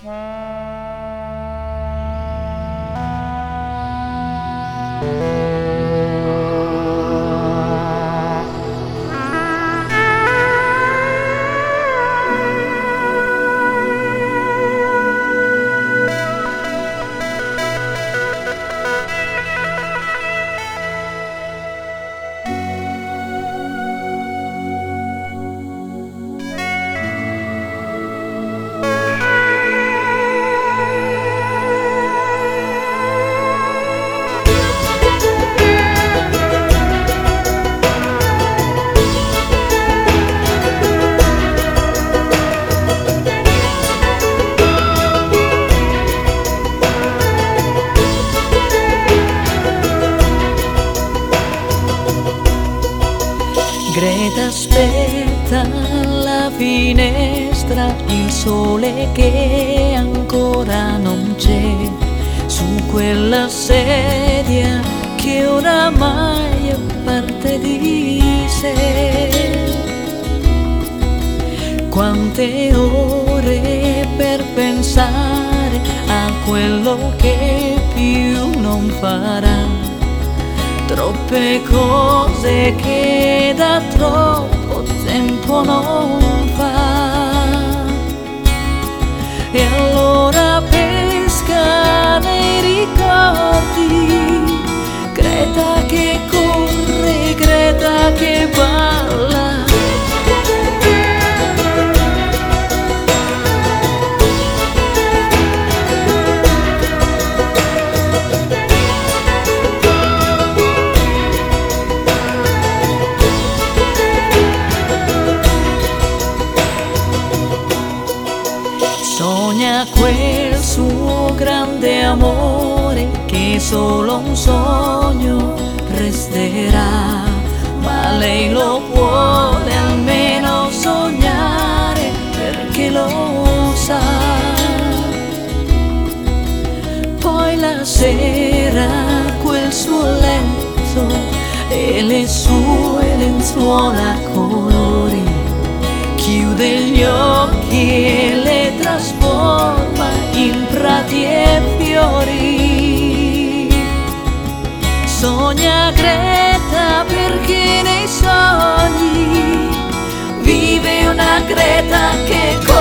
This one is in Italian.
Greta aspetta alla finestra il sole che ancora non c'è, su quella sedia che oramai è parte di sé. Quante ore per pensare a quello che più non farà, troppe cose che da troppo tempo non fa. E allora pesca nei ricordi, Greta che corre, Greta che balla. Sogna quel suo grande amore che solo un sogno resterà, ma lei lo vuole almeno sognare perché lo sa. Poi la sera quel suo letto e le sue lenzuola a colori, chiude gli occhi e le trasforma in prati e fiori. Sogna Greta perché nei sogni vive una Greta che